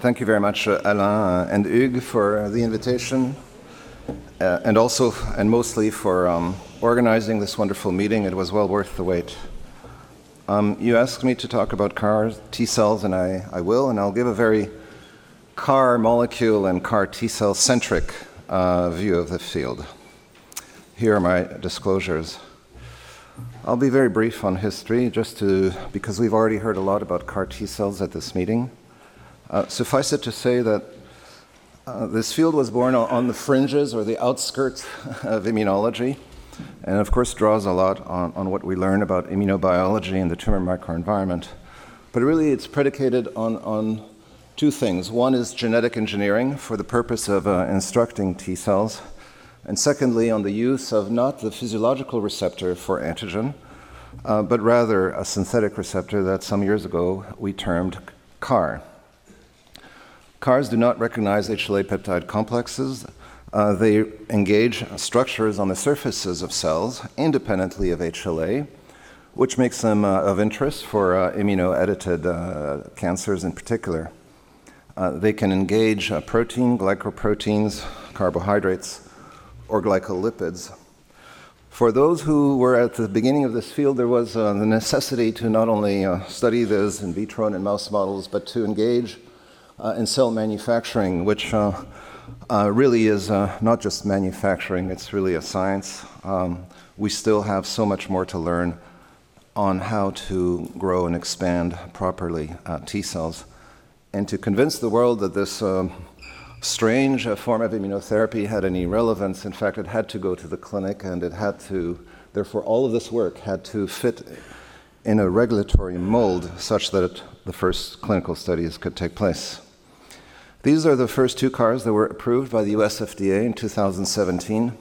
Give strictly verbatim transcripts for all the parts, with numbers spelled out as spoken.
Thank you very much, uh, Alain and Hugues, for uh, the invitation, uh, and also, and mostly for um, organizing this wonderful meeting. It was well worth the wait. Um, you asked me to talk about C A R T cells, and I, I will, and I'll give a very C A R molecule and C A R T cell centric uh, view of the field. Here are my disclosures. I'll be very brief on history, just to, because we've already heard a lot about C A R T cells at this meeting. Uh, suffice it to say that uh, this field was born on the fringes or the outskirts of immunology, and of course draws a lot on, on what we learn about immunobiology and the tumor microenvironment. But really it's predicated on, on two things. One is genetic engineering for the purpose of uh, instructing T cells, and secondly on the use of not the physiological receptor for antigen, uh, but rather a synthetic receptor that some years ago we termed C A R. C A Rs do not recognize H L A peptide complexes. Uh, they engage structures on the surfaces of cells independently of H L A, which makes them uh, of interest for uh, immuno-edited uh, cancers in particular. Uh, they can engage uh, protein, glycoproteins, carbohydrates, or glycolipids. For those who were at the beginning of this field, there was uh, the necessity to not only uh, study this in vitro and in mouse models, but to engage Uh, in cell manufacturing, which uh, uh, really is uh, not just manufacturing, it's really a science. Um, we still have so much more to learn on how to grow and expand properly uh, T cells. And to convince the world that this uh, strange uh, form of immunotherapy had any relevance, in fact, it had to go to the clinic, and it had to, therefore, all of this work had to fit in a regulatory mold such that it, the first clinical studies could take place. These are the first two C A Rs that were approved by the U S F D A in two thousand seventeen.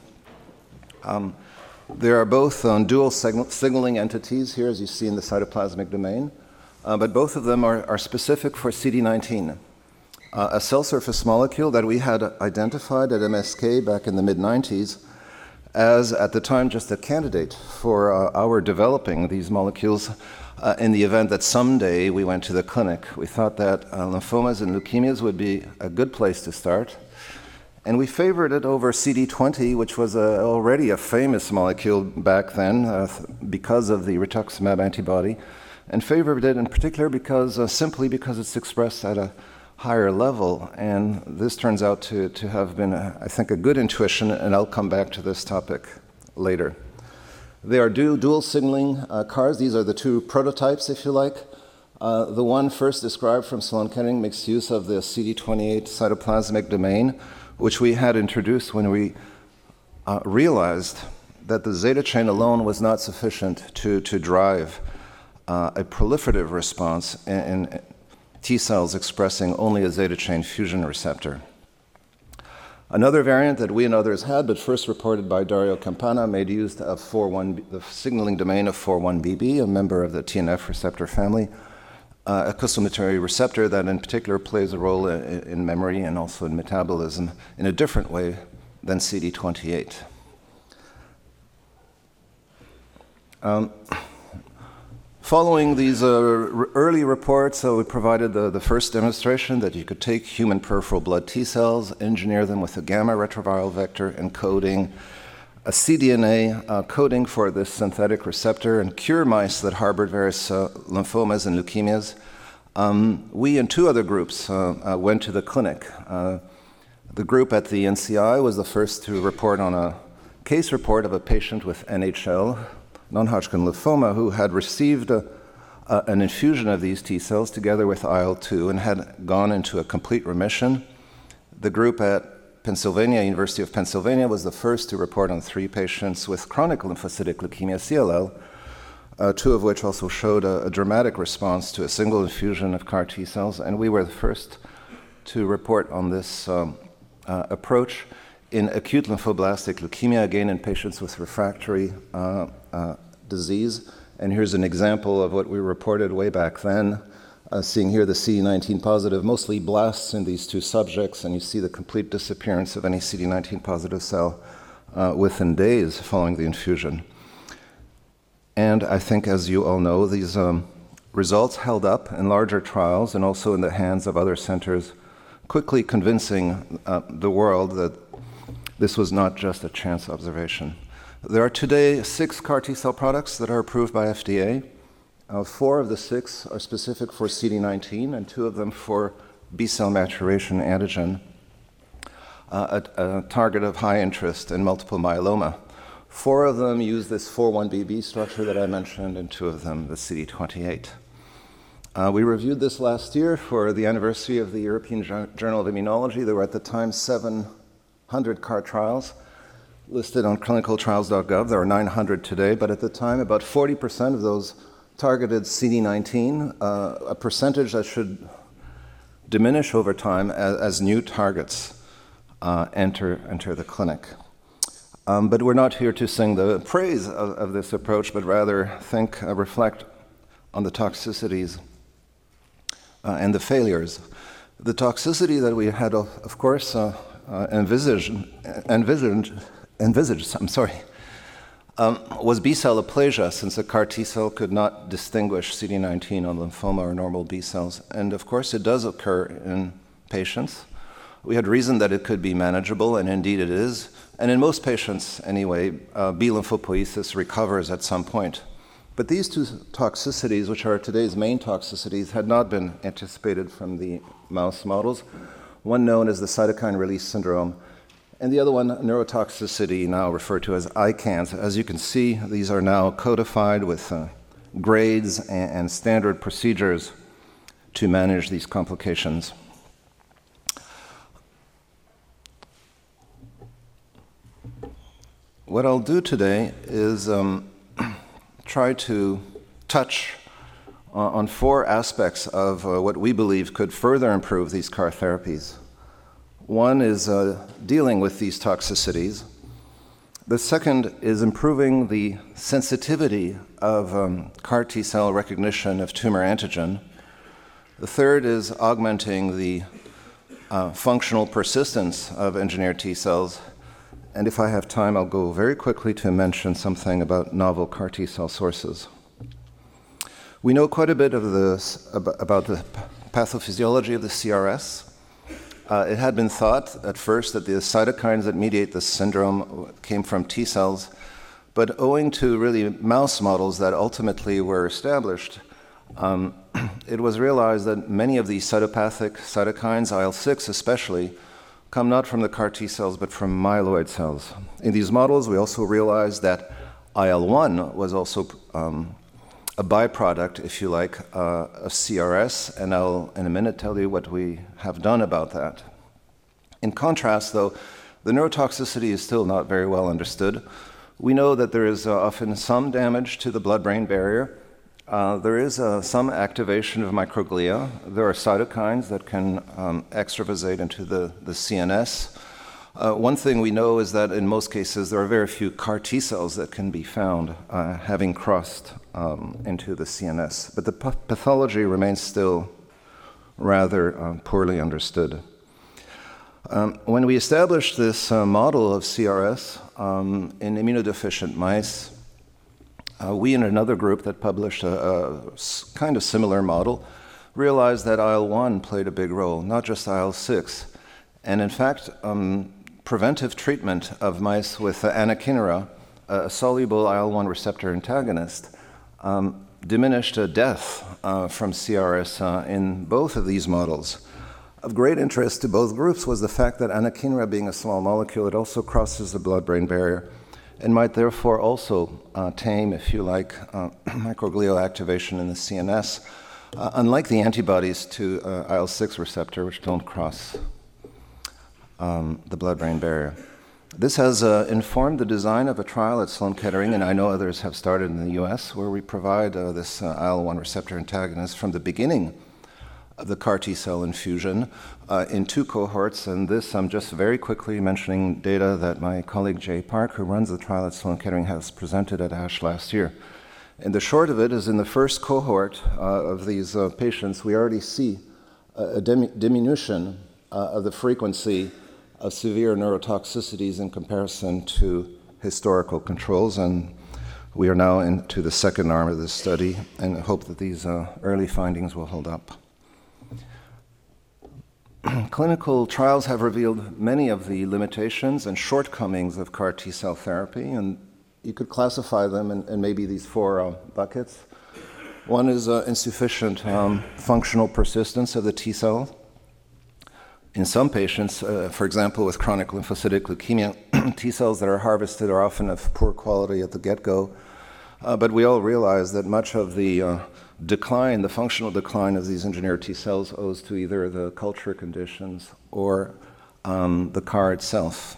Um, they are both um, dual sig- signaling entities here, as you see in the cytoplasmic domain, uh, but both of them are, are specific for C D nineteen, uh, a cell surface molecule that we had identified at M S K back in the mid nineties as, at the time, just a candidate for uh, our developing these molecules Uh, in the event that someday we went to the clinic. We thought that uh, lymphomas and leukemias would be a good place to start. And we favored it over C D twenty, which was a, already a famous molecule back then uh, because of the rituximab antibody, and favored it in particular because uh, simply because it's expressed at a higher level. And this turns out to, to have been, a, I think, a good intuition, and I'll come back to this topic later. They are dual, dual signaling uh, C A Rs. These are the two prototypes, if you like. Uh, the one first described from Sloan Kettering makes use of the C D twenty-eight cytoplasmic domain, which we had introduced when we uh, realized that the zeta chain alone was not sufficient to, to drive uh, a proliferative response in, in T cells expressing only a zeta chain fusion receptor. Another variant that we and others had, but first reported by Dario Campana, made use of four one, the signaling domain of four one B B, a member of the T N F receptor family, uh, a costimulatory receptor that in particular plays a role in, in memory and also in metabolism in a different way than C D twenty-eight. Um, Following these uh, early reports, uh, we provided the, the first demonstration that you could take human peripheral blood T cells, engineer them with a gamma retroviral vector encoding a cDNA uh, coding for this synthetic receptor, and cure mice that harbored various uh, lymphomas and leukemias. Um, we and two other groups uh, uh, went to the clinic. Uh, the group at the N C I was the first to report on a case report of a patient with N H L, non-Hodgkin lymphoma, who had received a, a, an infusion of these T cells together with I L two and had gone into a complete remission. The group at Pennsylvania, University of Pennsylvania, was the first to report on three patients with chronic lymphocytic leukemia, C L L, uh, two of which also showed a, a dramatic response to a single infusion of C A R T cells, and we were the first to report on this um, uh, approach in acute lymphoblastic leukemia, again in patients with refractory uh, uh, disease. And here's an example of what we reported way back then, uh, seeing here the C D nineteen positive, mostly blasts in these two subjects, and you see the complete disappearance of any C D nineteen positive cell uh, within days following the infusion. And I think, as you all know, these um, results held up in larger trials and also in the hands of other centers quickly convincing uh, the world that this was not just a chance observation. There are today six CAR T-cell products that are approved by F D A. Uh, four of the six are specific for C D nineteen, and two of them for B-cell maturation antigen, uh, a, a target of high interest in multiple myeloma. Four of them use this four one B B structure that I mentioned, and two of them the C D twenty-eight. Uh, we reviewed this last year for the anniversary of the European Journal of Immunology. There were at the time seven hundred CAR trials listed on clinical trials dot gov. There are nine hundred today, but at the time, about forty percent of those targeted C D nineteen, uh, a percentage that should diminish over time as, as new targets uh, enter, enter the clinic. Um, but we're not here to sing the praise of, of this approach, but rather think, uh, reflect on the toxicities uh, and the failures. The toxicity that we had, of, of course, uh, uh, envisaged, envisaged, envisaged, I'm sorry, um, was B-cell aplasia, since a CAR T-cell could not distinguish C D nineteen on lymphoma or normal B-cells. And of course, it does occur in patients. We had reason that it could be manageable, and indeed it is. And in most patients, anyway, uh, B lymphopoiesis recovers at some point. But these two toxicities, which are today's main toxicities, had not been anticipated from the mouse models. One known as the cytokine release syndrome, and the other one, neurotoxicity, now referred to as I CANS. As you can see, these are now codified with uh, grades and, and standard procedures to manage these complications. What I'll do today is um, try to touch uh, on four aspects of uh, what we believe could further improve these CAR therapies. One is uh, dealing with these toxicities. The second is improving the sensitivity of um, CAR T-cell recognition of tumor antigen. The third is augmenting the uh, functional persistence of engineered T-cells. And if I have time, I'll go very quickly to mention something about novel CAR T-cell sources. We know quite a bit of this, about the pathophysiology of the C R S. Uh, it had been thought at first that the cytokines that mediate this syndrome came from T cells, but owing to really mouse models that ultimately were established, um, it was realized that many of these cytopathic cytokines, I L six especially, come not from the CAR T cells, but from myeloid cells. In these models, we also realized that I L one was also um, a byproduct, if you like, uh, of C R S, and I'll in a minute tell you what we have done about that. In contrast, though, the neurotoxicity is still not very well understood. We know that there is uh, often some damage to the blood-brain barrier. Uh, there is uh, some activation of microglia. There are cytokines that can um, extravasate into the, the C N S. Uh, one thing we know is that in most cases there are very few CAR T cells that can be found uh, having crossed um, into the C N S. But the p- pathology remains still rather um, poorly understood. Um, when we established this uh, model of C R S um, in immunodeficient mice, uh, we and another group that published a, a kind of similar model realized that I L one played a big role, not just I L six. And in fact, um, preventive treatment of mice with uh, anakinra, a soluble I L one receptor antagonist, um, diminished uh, death uh, from C R S uh, in both of these models. Of great interest to both groups was the fact that anakinra, being a small molecule, it also crosses the blood-brain barrier and might therefore also uh, tame, if you like, uh, microglial activation in the C N S, uh, unlike the antibodies to uh, I L six receptor, which don't cross um, the blood-brain barrier. This has uh, informed the design of a trial at Sloan Kettering, and I know others have started in the U S, where we provide uh, this uh, I L one receptor antagonist from the beginning of the CAR T-cell infusion uh, in two cohorts. And this, I'm just very quickly mentioning data that my colleague Jay Park, who runs the trial at Sloan Kettering, has presented at ASH last year. And the short of it is in the first cohort uh, of these uh, patients, we already see a, a dim- diminution uh, of the frequency of severe neurotoxicities in comparison to historical controls. And we are now into the second arm of this study and hope that these uh, early findings will hold up. clinical trials have revealed many of the limitations and shortcomings of C A R T-cell therapy, and you could classify them in, in maybe these four uh, buckets. One is uh, insufficient um, functional persistence of the T-cell. In some patients, uh, for example, with chronic lymphocytic leukemia, T-cells that are harvested are often of poor quality at the get-go, uh, but we all realize that much of the uh, decline, the functional decline of these engineered T-cells owes to either the culture conditions or um, the C A R itself.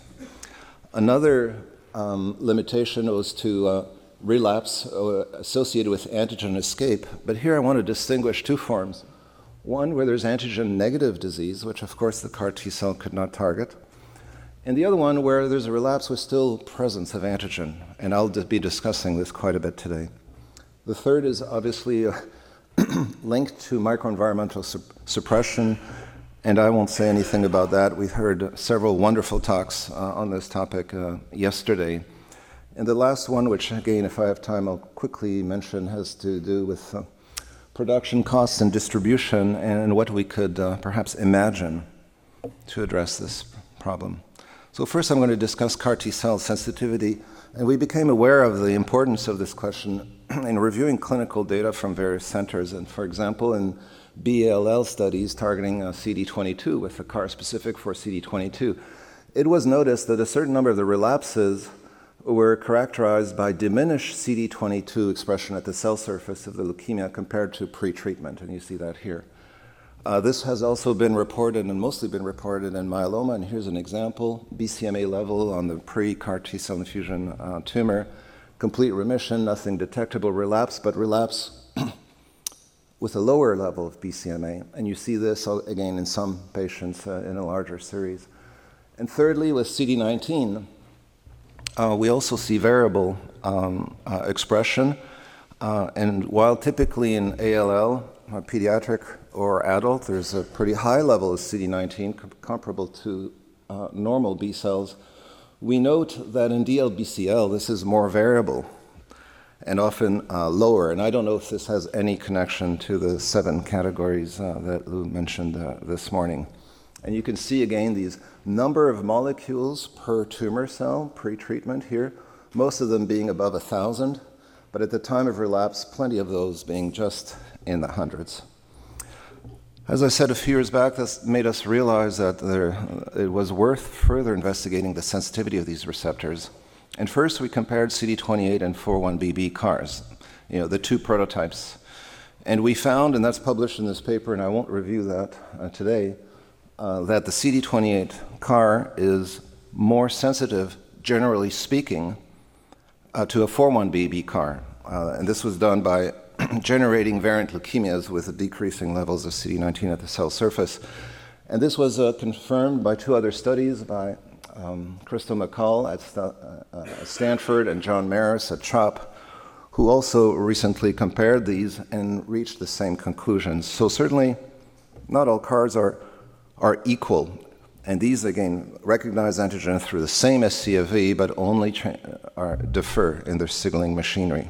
Another um, limitation owes to uh, relapse uh, associated with antigen escape, but here I want to distinguish two forms. One where there's antigen-negative disease, which of course the C A R T-cell could not target, and the other one where there's a relapse with still presence of antigen, and I'll be discussing this quite a bit today. The third is obviously uh, linked to microenvironmental su- suppression, and I won't say anything about that. We've heard several wonderful talks uh, on this topic uh, yesterday. And the last one, which again, if I have time, I'll quickly mention, has to do with uh, production costs and distribution and what we could uh, perhaps imagine to address this problem. So first I'm going to discuss C A R T-cell sensitivity, and we became aware of the importance of this question in reviewing clinical data from various centers, and for example, in B A L L studies targeting uh, C D twenty-two with a C A R specific for C D twenty-two, it was noticed that a certain number of the relapses were characterized by diminished C D twenty-two expression at the cell surface of the leukemia compared to pre-treatment, and you see that here. Uh, this has also been reported, and mostly been reported in myeloma, and here's an example, B C M A level on the pre-C A R T-cell infusion uh, tumor, complete remission, nothing detectable, relapse, but relapse with a lower level of B C M A, and you see this again in some patients uh, in a larger series. And thirdly, with C D nineteen, uh, we also see variable um, uh, expression, uh, and while typically in A L L, uh, pediatric or adult, there's a pretty high level of C D nineteen com- comparable to uh, normal B cells, we note that in D L B C L, this is more variable and often uh, lower. And I don't know if this has any connection to the seven categories uh, that Lou mentioned uh, this morning. And you can see again these number of molecules per tumor cell pre-treatment here, most of them being above a thousand, but at the time of relapse, plenty of those being just in the hundreds. As I said a few years back, this made us realize that there, it was worth further investigating the sensitivity of these receptors. And first we compared C D twenty-eight and four one B B C A Rs, you know, the two prototypes. And we found, and that's published in this paper, and I won't review that uh, today, uh, that the C D twenty-eight C A R is more sensitive, generally speaking, uh, to a four one B B C A R. Uh, and this was done by generating variant leukemias with decreasing levels of C D nineteen at the cell surface. And this was uh, confirmed by two other studies by um, Crystal McCall at St- uh, Stanford and John Maris at CHOP, who also recently compared these and reached the same conclusions. So certainly not all C A Rs are, are equal. And these, again, recognize antigen through the same S C F V, but only tra- are, differ in their signaling machinery.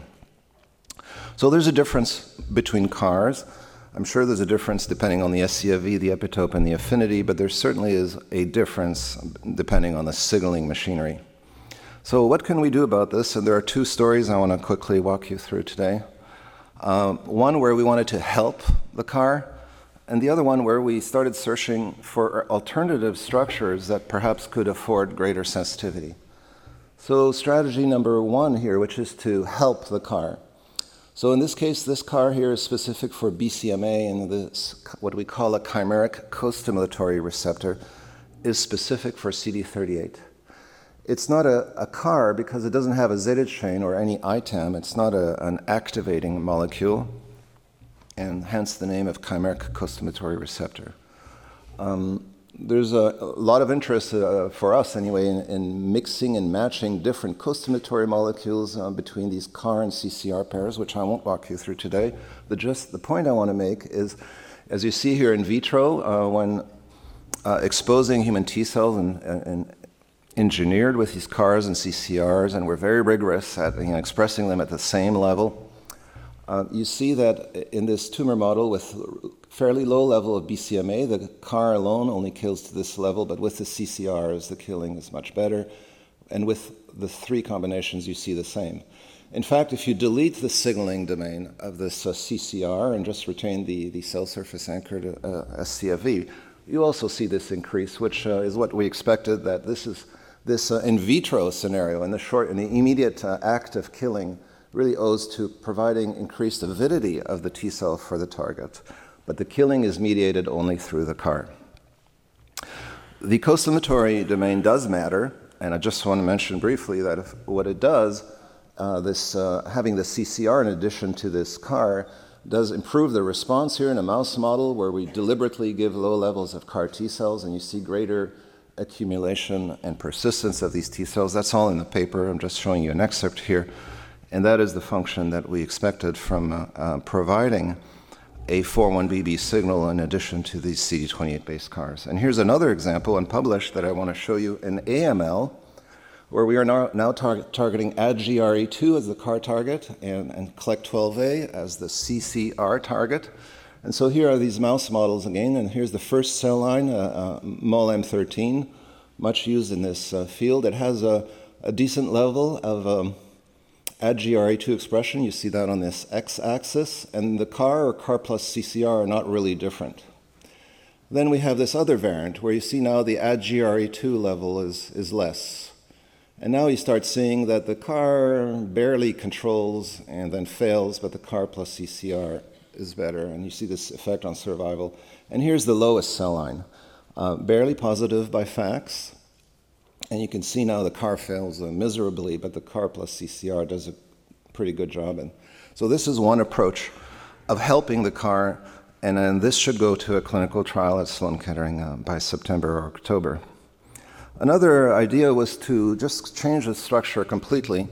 So there's a difference between C A Rs. I'm sure there's a difference depending on the S C F V, the epitope, and the affinity, but there certainly is a difference depending on the signaling machinery. So what can we do about this? And there are two stories I want to quickly walk you through today. Um, one where we wanted to help the C A R, and the other one where we started searching for alternative structures that perhaps could afford greater sensitivity. So strategy number one here, which is to help the C A R. So in this case, this C A R here is specific for B C M A, and this, what we call a chimeric co-stimulatory receptor, is specific for C D thirty-eight. It's not a, a C A R because it doesn't have a zeta chain or any I T A M. It's not a, an activating molecule, and hence the name of chimeric co-stimulatory receptor. Um, There's a, a lot of interest, uh, for us anyway, in, in mixing and matching different co-stimulatory molecules uh, between these C A R and C C R pairs, which I won't walk you through today. The, just, the point I want to make is, as you see here in vitro, uh, when uh, exposing human T cells and, and, and engineered with these C A Rs and C C Rs, and we're very rigorous at you know, expressing them at the same level, Uh, you see that in this tumor model with fairly low level of B C M A, the CAR alone only kills to this level, but with the C C Rs, the killing is much better. And with the three combinations, you see the same. In fact, if you delete the signaling domain of this uh, C C R and just retain the, the cell surface anchored uh, S C F V, you also see this increase, which uh, is what we expected, that this is this uh, in vitro scenario in the short, in the immediate uh, act of killing really owes to providing increased avidity of the T cell for the target. But the killing is mediated only through the CAR. The costimulatory domain does matter, and I just want to mention briefly that if, what it does, uh, this uh, having the C C R in addition to this CAR does improve the response here in a mouse model where we deliberately give low levels of CAR T cells, and you see greater accumulation and persistence of these T cells. That's all in the paper. I'm just showing you an excerpt here. And that is the function that we expected from uh, uh, providing a four one B B signal in addition to these C D twenty-eight-based CARs. And here's another example unpublished that I want to show you in A M L, where we are now, now tar- targeting A D G R E two as the CAR target and, and C L E C twelve A as the C C R target. And so here are these mouse models again, and here's the first cell line, uh, uh, M O L M thirteen, much used in this uh, field. It has a, a decent level of um, A D G R E two expression. You see that on this x-axis, and the CAR or CAR plus C C R are not really different. Then we have this other variant where you see now the A D G R E two level is, is less. And now you start seeing that the CAR barely controls and then fails, but the CAR plus C C R is better, and you see this effect on survival. And here's the lowest cell line, uh, barely positive by FACS. And you can see now the CAR fails uh, miserably, but the CAR plus C C R does a pretty good job. And so this is one approach of helping the CAR, and then this should go to a clinical trial at Sloan Kettering uh, by September or October. Another idea was to just change the structure completely.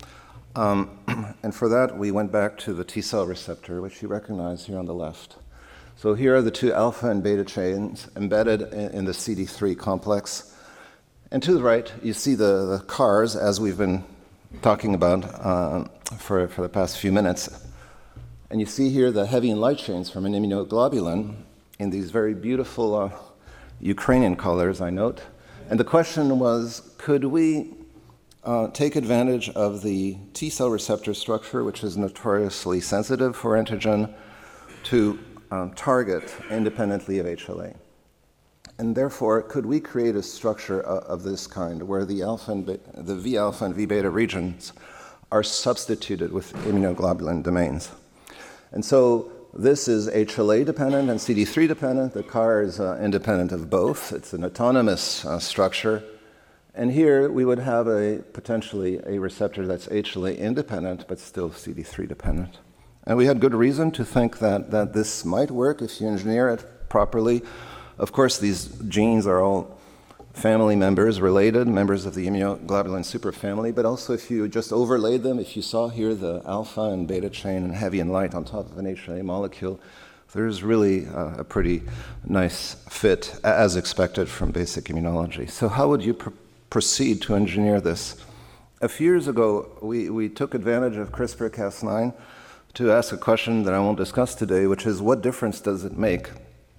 Um, and for that, we went back to the T cell receptor, which you recognize here on the left. So here are the two alpha and beta chains embedded in, in the C D three complex. And to the right, you see the, the CARs, as we've been talking about uh, for, for the past few minutes. And you see here the heavy and light chains from an immunoglobulin in these very beautiful uh, Ukrainian colors, I note. And the question was, could we uh, take advantage of the T cell receptor structure, which is notoriously sensitive for antigen, to um, target independently of H L A? And therefore, could we create a structure of this kind where the alpha and beta, the V alpha and V beta regions are substituted with immunoglobulin domains? And so this is H L A dependent and C D three dependent. The CAR is uh, independent of both. It's an autonomous uh, structure. And here we would have a potentially a receptor that's H L A independent but still C D three dependent. And we had good reason to think that, that this might work if you engineer it properly. Of course, these genes are all family members, related, members of the immunoglobulin superfamily, but also if you just overlaid them, if you saw here the alpha and beta chain and heavy and light on top of an H L A molecule, there's really uh, a pretty nice fit, as expected from basic immunology. So how would you pr- proceed to engineer this? A few years ago, we, we took advantage of CRISPR Cas nine to ask a question that I won't discuss today, which is what difference does it make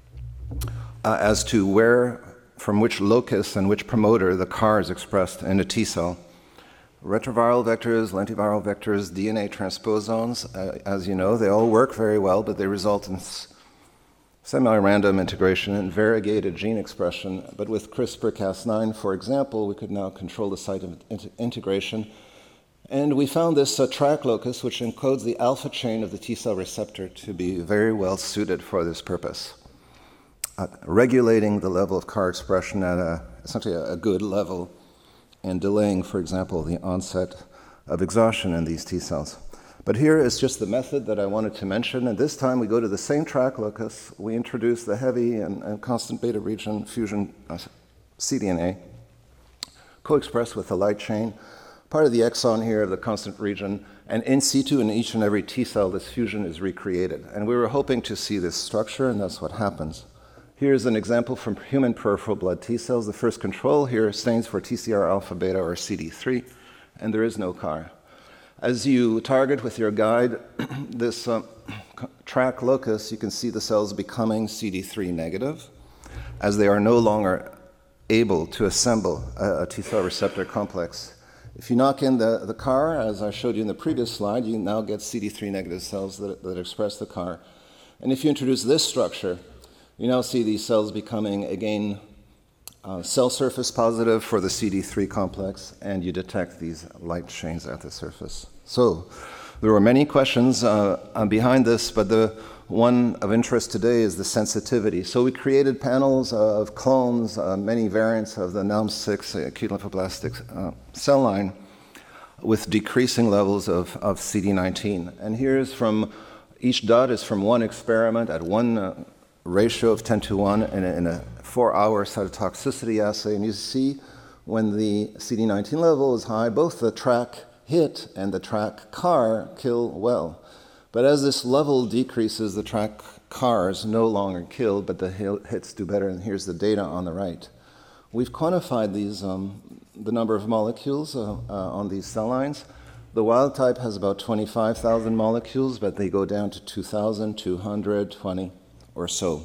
Uh, as to where, from which locus and which promoter the CAR is expressed in a T cell. Retroviral vectors, lentiviral vectors, D N A transposons, uh, as you know, they all work very well, but they result in s- semi-random integration and variegated gene expression. But with CRISPR Cas nine, for example, we could now control the site of in- integration. And we found this uh, track locus, which encodes the alpha chain of the T cell receptor, to be very well suited for this purpose. Uh, regulating the level of CAR expression at a, essentially a, a good level and delaying, for example, the onset of exhaustion in these T cells. But here is just the method that I wanted to mention, and this time we go to the same track locus. We introduce the heavy and, and constant beta region fusion uh, cDNA, co-expressed with the light chain, part of the exon here of the constant region, and in situ in each and every T cell, this fusion is recreated. And we were hoping to see this structure, and that's what happens. Here's an example from human peripheral blood T cells. The first control here stands for T C R alpha, beta, or C D three, and there is no CAR. As you target with your guide this uh, track locus, you can see the cells becoming C D three negative, as they are no longer able to assemble a, a T-cell receptor complex. If you knock in the, the CAR, as I showed you in the previous slide, you now get C D three negative cells that, that express the CAR. And if you introduce this structure, you now see these cells becoming, again, uh, cell surface positive for the C D three complex, and you detect these light chains at the surface. So there were many questions uh, behind this, but the one of interest today is the sensitivity. So we created panels of clones, uh, many variants of the N A M six acute lymphoblastic uh, cell line with decreasing levels of, of C D nineteen. And here's from, each dot is from one experiment at one uh, ratio of ten to one in a, in a four-hour cytotoxicity assay. And you see when the C D nineteen level is high, both the track hit and the track CAR kill well. But as this level decreases, the track CARs no longer kill, but the hits do better, and here's the data on the right. We've quantified these, um, the number of molecules uh, uh, on these cell lines. The wild type has about twenty-five thousand molecules, but they go down to two thousand two hundred twenty or so.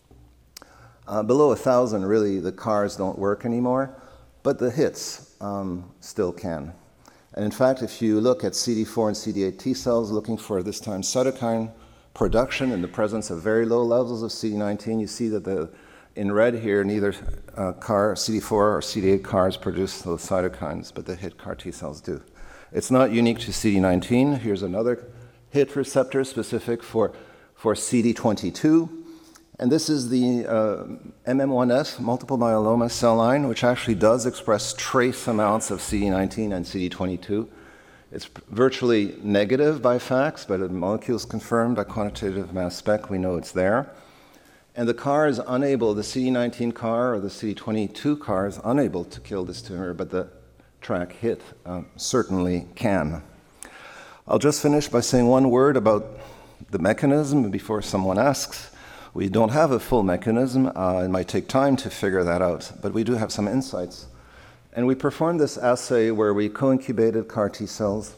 Uh, below one thousand, really, the CARs don't work anymore, but the hits um, still can. And in fact, if you look at C D four and C D eight T cells looking for this time cytokine production in the presence of very low levels of C D nineteen, you see that the, in red here, neither uh, CAR, C D four or C D eight CARs produce those cytokines, but the hit CAR T cells do. It's not unique to C D nineteen. Here's another hit receptor specific for, for C D twenty-two. And this is the uh, M M one S, multiple myeloma cell line, which actually does express trace amounts of C D nineteen and C D twenty-two. It's virtually negative by FACS, but the molecule is confirmed by quantitative mass spec. We know it's there. And the CAR is unable, the C D nineteen CAR or the C D twenty-two CAR is unable to kill this tumor, but the track hit um, certainly can. I'll just finish by saying one word about the mechanism before someone asks. We don't have a full mechanism. Uh, it might take time to figure that out, but we do have some insights. And we performed this assay where we co-incubated CAR T cells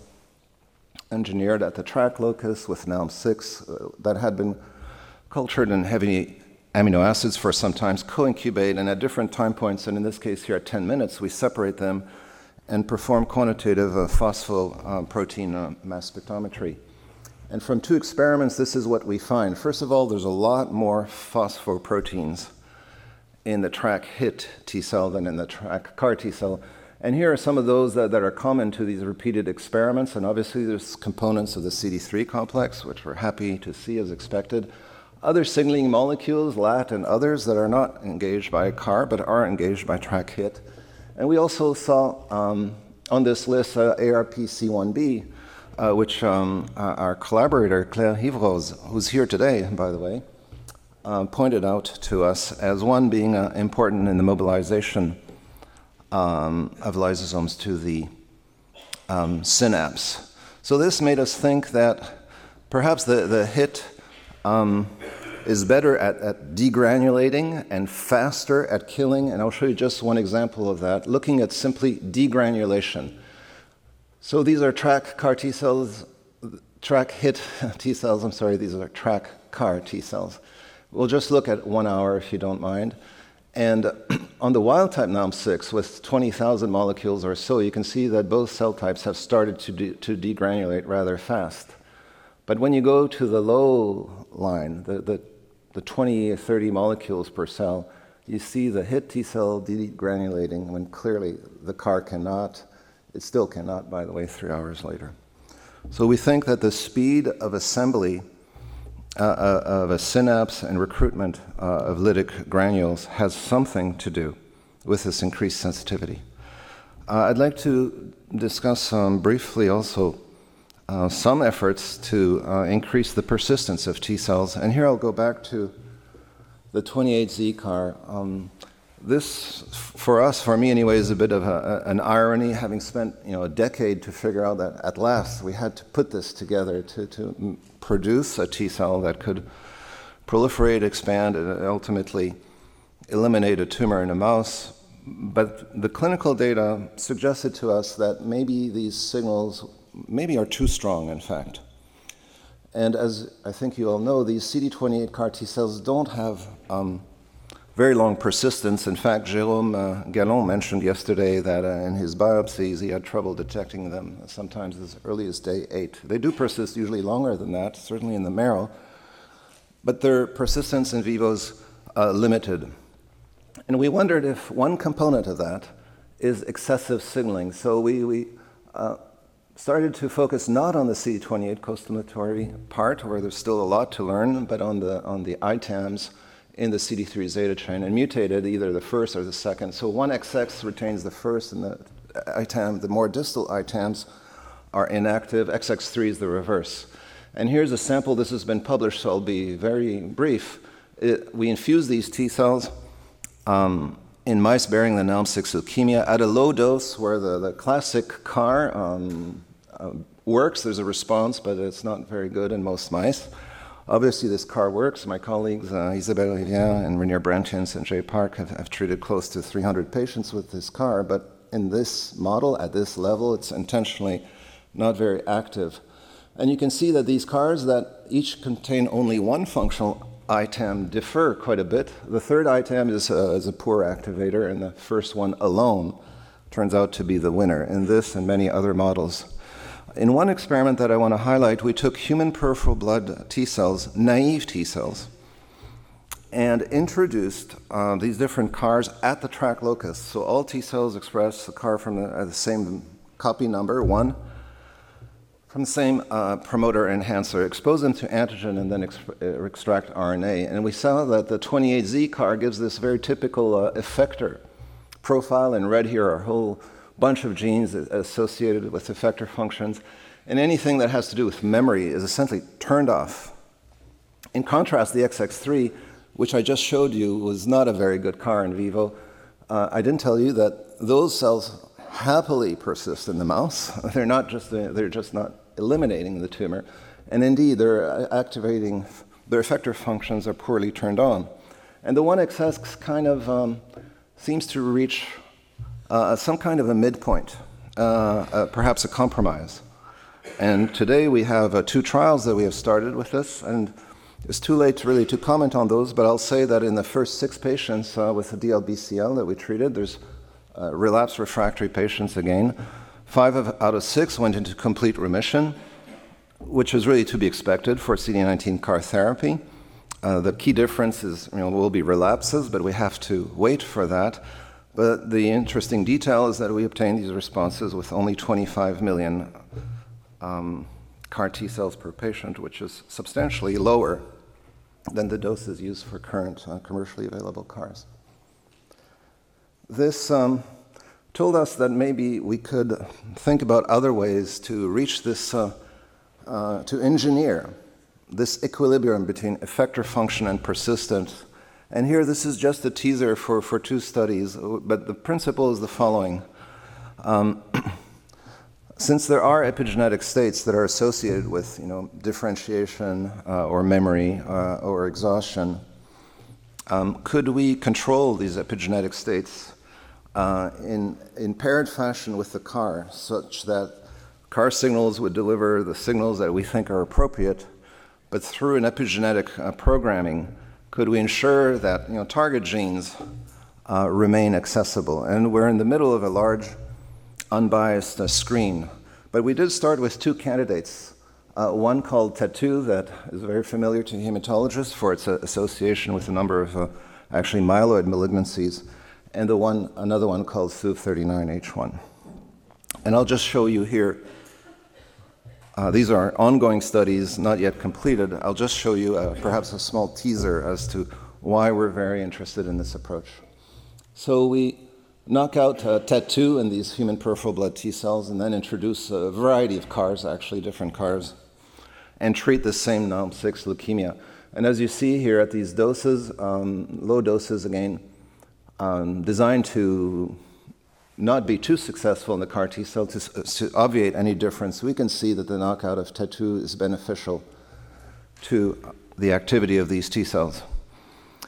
engineered at the track locus with N A M six uh, that had been cultured in heavy amino acids for some time, co-incubate, and at different time points, and in this case here at ten minutes, we separate them and perform quantitative uh, phosphoprotein uh, mass spectrometry. And from two experiments, this is what we find. First of all, there's a lot more phosphoproteins in the track hit T cell than in the track CAR T cell. And here are some of those that, that are common to these repeated experiments. And obviously, there's components of the C D three complex, which we're happy to see as expected. Other signaling molecules, L A T and others, that are not engaged by CAR, but are engaged by track hit. And we also saw um, on this list uh, A R P C one B, Uh, which um, our collaborator, Claire Hivros, who's here today, by the way, uh, pointed out to us as one being uh, important in the mobilization um, of lysosomes to the um, synapse. So this made us think that perhaps the, the hit um, is better at, at degranulating and faster at killing, and I'll show you just one example of that, looking at simply degranulation. So these are track CAR T cells, track hit T cells, I'm sorry, these are track CAR T cells. We'll just look at one hour if you don't mind. And on the wild type N A M six with twenty thousand molecules or so, you can see that both cell types have started to, de to degranulate rather fast. But when you go to the low line, the, the, the twenty or thirty molecules per cell, you see the hit T cell degranulating when clearly the CAR cannot. It still cannot, by the way, three hours later. So we think that the speed of assembly uh, uh, of a synapse and recruitment uh, of lytic granules has something to do with this increased sensitivity. Uh, I'd like to discuss um, briefly also uh, some efforts to uh, increase the persistence of T cells. And here I'll go back to the twenty-eight Z CAR. Um, This, for us, for me anyway, is a bit of a, an irony, having spent you know, a decade to figure out that at last we had to put this together to, to produce a T cell that could proliferate, expand, and ultimately eliminate a tumor in a mouse. But the clinical data suggested to us that maybe these signals maybe are too strong, in fact. And as I think you all know, these C D twenty-eight CAR T cells don't have um, very long persistence. In fact, Jérôme uh, Gallon mentioned yesterday that uh, in his biopsies he had trouble detecting them, sometimes as early as day eight. They do persist usually longer than that, certainly in the marrow, but their persistence in vivo is uh, limited. And we wondered if one component of that is excessive signaling. So we, we uh, started to focus not on the C D twenty-eight costimulatory part, where there's still a lot to learn, but on the, on the I TAMs in the C D three zeta chain, and mutated either the first or the second. So one X X retains the first, and the I TAM, the more distal I TAMs are inactive. X X three is the reverse. And here's a sample. This has been published, so I'll be very brief. It, we infuse these T cells um, in mice bearing the N A L M six leukemia at a low dose where the, the classic CAR um, uh, works. There's a response, but it's not very good in most mice. Obviously, this CAR works. My colleagues, uh, Isabelle Rivière and Rainier Brantians and Jay Park, have, have treated close to three hundred patients with this CAR, but in this model, at this level, it's intentionally not very active. And you can see that these CARs that each contain only one functional I TAM differ quite a bit. The third I TAM is, uh, is a poor activator, and the first one alone turns out to be the winner in this and many other models. In one experiment that I want to highlight, we took human peripheral blood T cells, naive T cells, and introduced uh, these different CARs at the track locus. So all T cells express the CAR from the, uh, the same copy number, one, from the same uh, promoter enhancer, expose them to antigen, and then exp- uh, extract R N A. And we saw that the twenty-eight Z CAR gives this very typical uh, effector profile. In red here are a whole bunch of genes associated with effector functions, and anything that has to do with memory is essentially turned off. In contrast, the X X three, which I just showed you, was not a very good CAR in vivo. Uh, I didn't tell you that those cells happily persist in the mouse. They're not just they're just not eliminating the tumor, and indeed they're activating, their effector functions are poorly turned on. And the one X X kind of um, seems to reach Uh, some kind of a midpoint, uh, uh, perhaps a compromise. And today we have uh, two trials that we have started with this, and it's too late to really to comment on those, but I'll say that in the first six patients uh, with the D L B C L that we treated, there's uh, relapse refractory patients again. Five of, out of six went into complete remission, which is really to be expected for C D nineteen CAR therapy. Uh, the key difference is, you know, will be relapses, but we have to wait for that. But the interesting detail is that we obtained these responses with only twenty-five million um, CAR T cells per patient, which is substantially lower than the doses used for current uh, commercially available CARs. This um, told us that maybe we could think about other ways to reach this, uh, uh, to engineer this equilibrium between effector function and persistence. And here, this is just a teaser for, for two studies, but the principle is the following. Um, since there are epigenetic states that are associated with, you know, differentiation uh, or memory uh, or exhaustion, um, could we control these epigenetic states uh, in, in paired fashion with the CAR, such that CAR signals would deliver the signals that we think are appropriate, but through an epigenetic uh, programming, could we ensure that, you know, target genes uh, remain accessible? And we're in the middle of a large, unbiased uh, screen. But we did start with two candidates, uh, one called T E T two that is very familiar to hematologists for its uh, association with a number of uh, actually myeloid malignancies, and the one, another one called S U V thirty-nine H one. And I'll just show you here. Uh, these are ongoing studies, not yet completed. I'll just show you uh, perhaps a small teaser as to why we're very interested in this approach. So we knock out uh, T E T two in these human peripheral blood T cells and then introduce a variety of CARs, actually different CARs, and treat the same N A L M six leukemia. And as you see here at these doses, um, low doses again, um, designed to not be too successful in the CAR T cell to, to obviate any difference, we can see that the knockout of T E T two is beneficial to the activity of these T cells.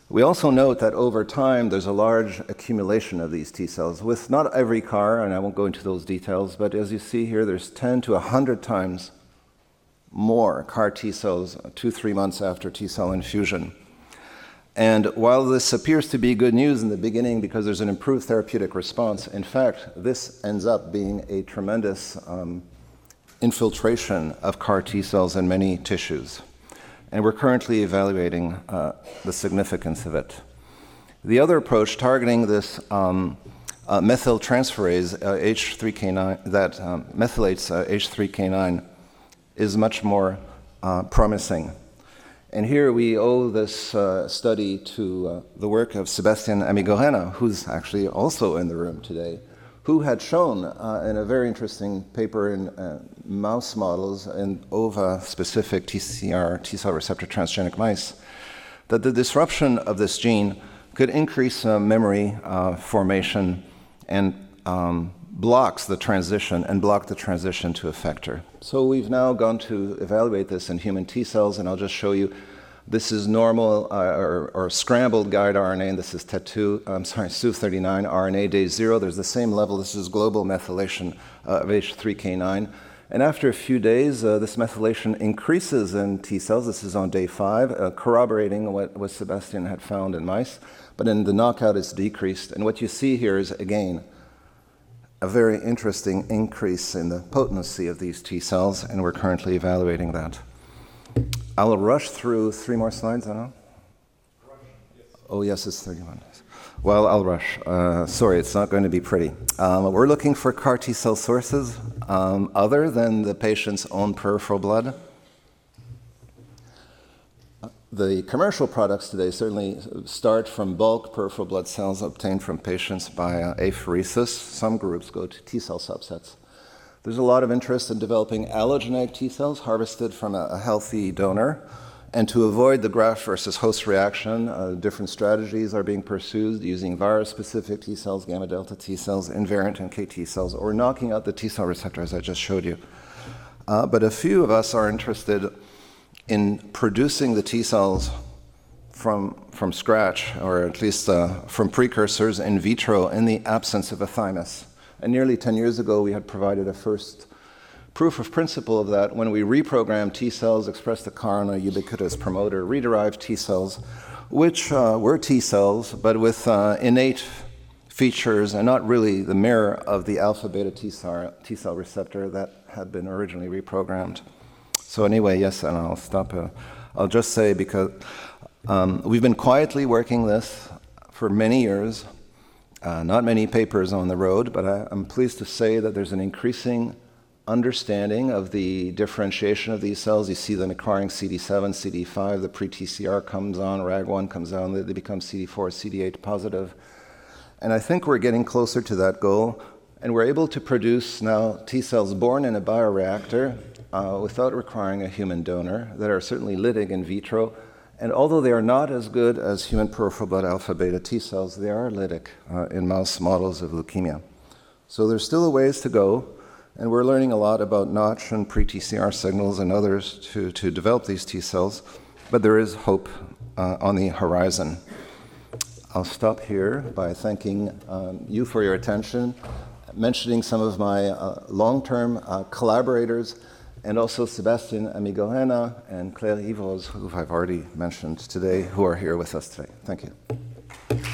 We also note that over time, there's a large accumulation of these T cells with not every C A R, and I won't go into those details, but as you see here, there's ten to one hundred times more C A R T cells two, three months after T cell infusion. And while this appears to be good news in the beginning because there's an improved therapeutic response, in fact, this ends up being a tremendous um, infiltration of C A R T cells in many tissues. And we're currently evaluating uh, the significance of it. The other approach, targeting this um, uh, methyltransferase uh, H three K nine that um, methylates uh, H three K nine, is much more uh, promising. And here we owe this uh, study to uh, the work of Sebastian Amigorena, who's actually also in the room today, who had shown uh, in a very interesting paper in uh, mouse models in ova-specific T C R, T-cell receptor transgenic mice, that the disruption of this gene could increase uh, memory uh, formation and um, blocks the transition and block the transition to effector. So we've now gone to evaluate this in human T cells, and I'll just show you. This is normal uh, or, or scrambled guide R N A, and this is T E T two, I'm sorry, S U V thirty-nine R N A day zero. There's the same level. This is global methylation uh, of H three K nine. And after a few days, uh, this methylation increases in T cells. This is on day five, uh, corroborating what, what Sebastian had found in mice. But in the knockout, it's decreased. And what you see here is, again, a very interesting increase in the potency of these T cells, and we're currently evaluating that. I'll rush through three more slides, I don't know? Rush, yes. Oh, yes, it's thirty-one. Well, I'll rush. Uh, sorry, it's not going to be pretty. Um, we're looking for C A R T cell sources um, other than the patient's own peripheral blood. The commercial products today certainly start from bulk peripheral blood cells obtained from patients by uh, apheresis. Some groups go to T cell subsets. There's a lot of interest in developing allogeneic T cells harvested from a, a healthy donor. And to avoid the graft versus host reaction, uh, different strategies are being pursued using virus-specific T cells, gamma delta T cells, invariant and K T cells, or knocking out the T cell receptor, as I just showed you. Uh, but a few of us are interested in producing the T cells from, from scratch, or at least uh, from precursors in vitro in the absence of a thymus. And nearly ten years ago, we had provided a first proof of principle of that when we reprogrammed T cells, expressed the C A R on a ubiquitous promoter, rederived T cells, which uh, were T cells, but with uh, innate features and not really the mirror of the alpha-beta T cell, T cell receptor that had been originally reprogrammed. So anyway, yes, and I'll stop. Uh, I'll just say, because um, we've been quietly working this for many years, uh, not many papers on the road, but I, I'm pleased to say that there's an increasing understanding of the differentiation of these cells. You see them acquiring C D seven, C D five, the pre-T C R comes on, R A G one comes on, they become C D four, C D eight positive. And I think we're getting closer to that goal, and we're able to produce now T cells born in a bioreactor uh, without requiring a human donor that are certainly lytic in vitro. And although they are not as good as human peripheral blood alpha-beta T cells, they are lytic uh, in mouse models of leukemia. So there's still a ways to go. And we're learning a lot about Notch and pre-T C R signals and others to, to develop these T cells, but there is hope uh, on the horizon. I'll stop here by thanking um, you for your attention, mentioning some of my uh, long-term uh, collaborators, and also Sebastian Amigorena and Claire Ivros, who I've already mentioned today, who are here with us today. Thank you.